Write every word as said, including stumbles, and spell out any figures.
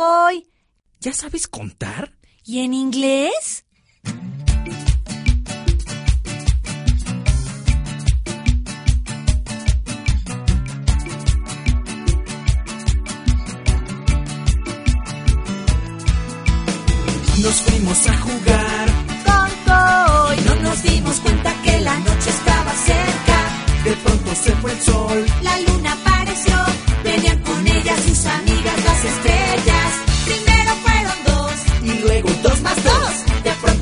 Cocoy. ¿Ya sabes contar? ¿Y en inglés? Nos fuimos a jugar Con Coy. y no nos dimos cuenta que la noche estaba cerca. De pronto se fue el sol. La luna